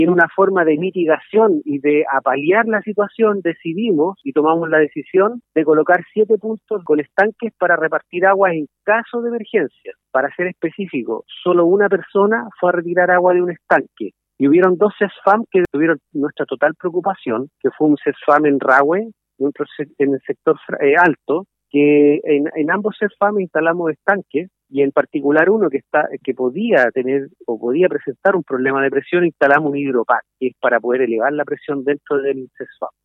En una forma de mitigación y de apalear la situación, decidimos y tomamos la decisión de colocar 7 puntos con estanques para repartir agua en caso de emergencia. Para ser específico, solo una persona fue a retirar agua de un estanque. Y hubieron 2 CESFAM que tuvieron nuestra total preocupación, que fue un CESFAM en Rahue, en el sector alto, que en ambos CESFAM instalamos estanques, y en particular uno que podía tener o podía presentar un problema de presión, instalamos un hidropack, que es para poder elevar la presión dentro del CESFAM.